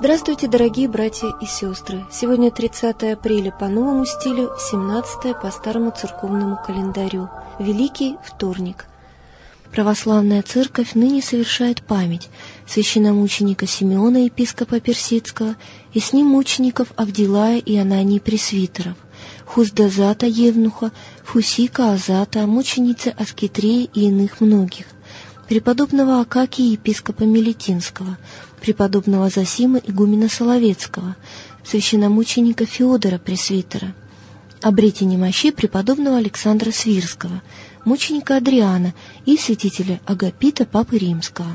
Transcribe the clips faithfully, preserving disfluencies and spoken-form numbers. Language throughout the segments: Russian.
Здравствуйте, дорогие братья и сестры! Сегодня тридцатое апреля по новому стилю, семнадцатое по старому церковному календарю, Великий вторник. Православная церковь ныне совершает память священномученика Симеона, епископа Персидского, и с ним мучеников Авдилая и Анании пресвитеров, Хуздазата евнуха, Фусика Азата, мученицы Аскитреи и иных многих, преподобного Акакия епископа Мелитинского, преподобного Зосима игумена Соловецкого, священномученика Феодора пресвитера, обретения мощи преподобного Александра Свирского, мученика Адриана и святителя Агапита папы Римского.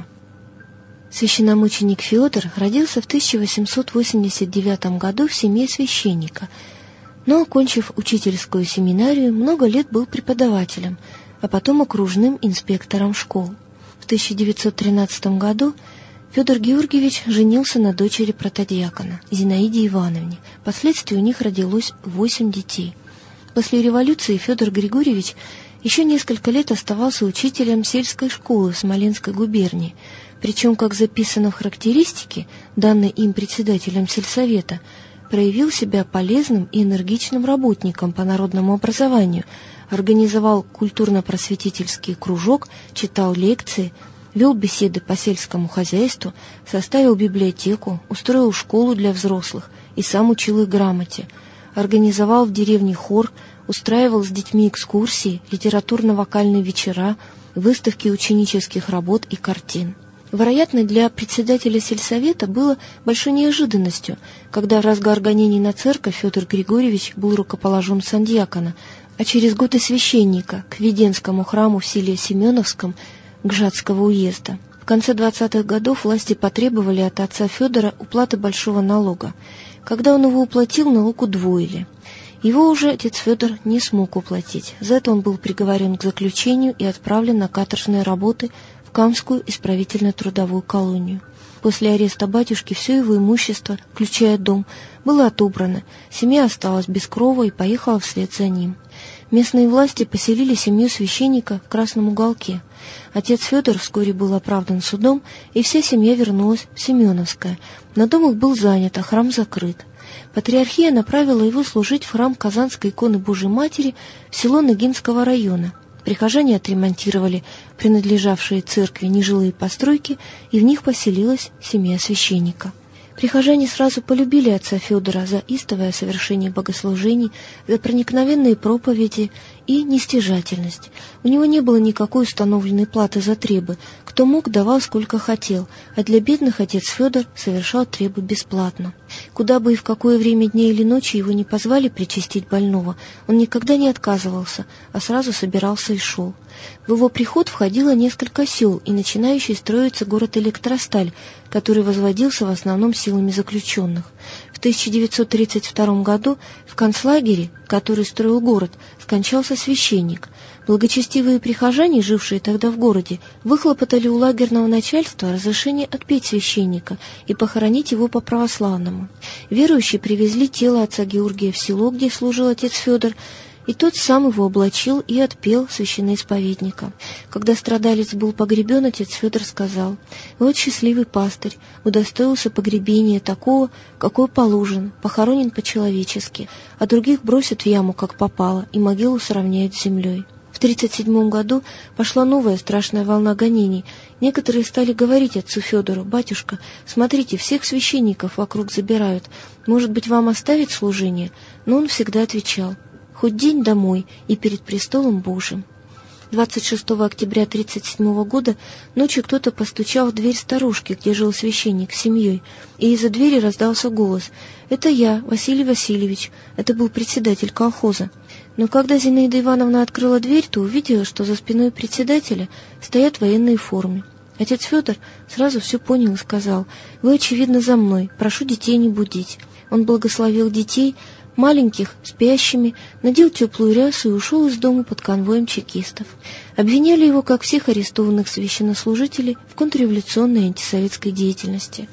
Священномученик Феодор родился в тысяча восемьсот восемьдесят девятом году в семье священника, но, окончив учительскую семинарию, много лет был преподавателем, а потом окружным инспектором школ. В тысяча девятьсот тринадцатом году Федор Георгиевич женился на дочери протодиакона Зинаиде Ивановне. Впоследствии у них родилось восемь детей. После революции Федор Григорьевич еще несколько лет оставался учителем сельской школы в Смоленской губернии, причем, как записано в характеристике, данной им председателем сельсовета, проявил себя полезным и энергичным работником по народному образованию, организовал культурно-просветительский кружок, читал лекции, вел беседы по сельскому хозяйству, составил библиотеку, устроил школу для взрослых и сам учил их грамоте, организовал в деревне хор, устраивал с детьми экскурсии, литературно-вокальные вечера, выставки ученических работ и картин. Вероятно, для председателя сельсовета было большой неожиданностью, когда в разгар гонений на церковь Федор Григорьевич был рукоположен в сан диакона, а через год и священника к Веденскому храму в селе Семеновском Гжатского уезда. В конце двадцатых годов власти потребовали от отца Федора уплаты большого налога. Когда он его уплатил, налог удвоили. Его уже отец Федор не смог уплатить. За это он был приговорен к заключению и отправлен на каторжные работы в Камскую исправительно-трудовую колонию. После ареста батюшки все его имущество, включая дом, было отобрано, семья осталась без крова и поехала вслед за ним. Местные власти поселили семью священника в Красном уголке. Отец Федор вскоре был оправдан судом, и вся семья вернулась в Семеновское, но дом их был занят, а храм закрыт. Патриархия направила его служить в храм Казанской иконы Божией Матери в село Ногинского района. Прихожане отремонтировали принадлежавшие церкви нежилые постройки, и в них поселилась семья священника. Прихожане сразу полюбили отца Федора за истовое совершение богослужений, за проникновенные проповеди и нестяжательность. У него не было никакой установленной платы за требы. Кто мог, давал сколько хотел, а для бедных отец Федор совершал требы бесплатно. Куда бы и в какое время дня или ночи его не позвали причастить больного, он никогда не отказывался, а сразу собирался и шел. В его приход входило несколько сел и начинающий строиться город Электросталь, который возводился в основном силами заключенных. В тысяча девятьсот тридцать втором году в концлагере, который строил город, скончался священник. Благочестивые прихожане, жившие тогда в городе, выхлопотали у лагерного начальства разрешение отпеть священника и похоронить его по-православному. Верующие привезли тело отца Георгия в село, где служил отец Федор, и тот сам его облачил и отпел священноисповедника. Когда страдалец был погребен, отец Федор сказал: «Вот счастливый пастырь, удостоился погребения такого, какой положен, похоронен по-человечески, а других бросят в яму, как попало, и могилу сравняют с землей». В тридцать седьмом году пошла новая страшная волна гонений. Некоторые стали говорить отцу Федору: «Батюшка, смотрите, всех священников вокруг забирают. Может быть, вам оставить служение?» Но он всегда отвечал: «Хоть день домой и перед престолом Божиим». двадцать шестого октября тридцать седьмого года ночью кто-то постучал в дверь сторожки, где жил священник с семьей, и из-за двери раздался голос: «Это я, Василий Васильевич». Это был председатель колхоза. Но когда Зинаида Ивановна открыла дверь, то увидела, что за спиной председателя стоят военные в форме. Отец Федор сразу все понял и сказал: «Вы, очевидно, за мной, прошу детей не будить». Он благословил детей, маленьких, спящими, надел теплую рясу и ушел из дома под конвоем чекистов. Обвиняли его, как всех арестованных священнослужителей, в контрреволюционной и антисоветской деятельности.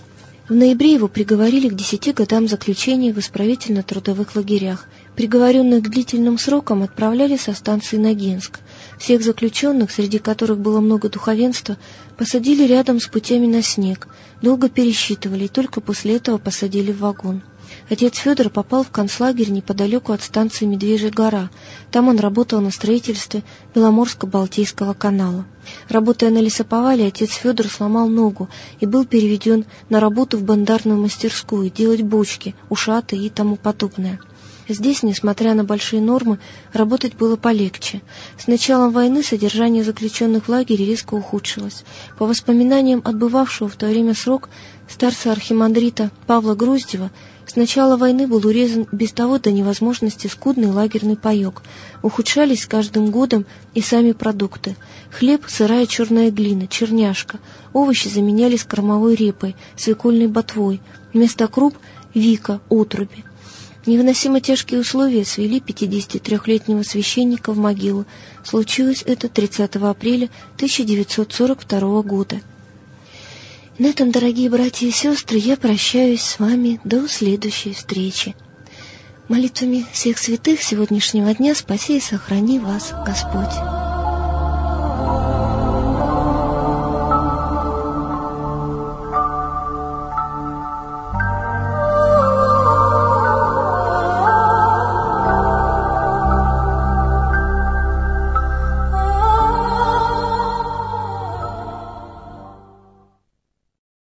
В ноябре его приговорили к десяти годам заключения в исправительно-трудовых лагерях. Приговоренных к длительным срокам отправляли со станции Ногинск. Всех заключенных, среди которых было много духовенства, посадили рядом с путями на снег, долго пересчитывали и только после этого посадили в вагон. Отец Федор попал в концлагерь неподалеку от станции Медвежья гора. Там он работал на строительстве Беломорско-Балтийского канала. Работая на лесоповале, отец Федор сломал ногу и был переведен на работу в бандарную мастерскую делать бочки, ушаты и тому подобное. Здесь, несмотря на большие нормы, работать было полегче. С началом войны содержание заключенных в лагере резко ухудшилось. По воспоминаниям отбывавшего в то время срок старца-архимандрита Павла Груздева, с начала войны был урезан без того до невозможности скудный лагерный паек. Ухудшались с каждым годом и сами продукты. Хлеб, сырая черная глина, черняшка. Овощи заменялись кормовой репой, свекольной ботвой. Вместо круп – вика, отруби. Невыносимо тяжкие условия свели пятидесятитрёхлетнего священника в могилу. Случилось это тридцатого апреля тысяча девятьсот сорок второго года. На этом, дорогие братья и сестры, я прощаюсь с вами до следующей встречи. Молитвами всех святых сегодняшнего дня спаси и сохрани вас Господь.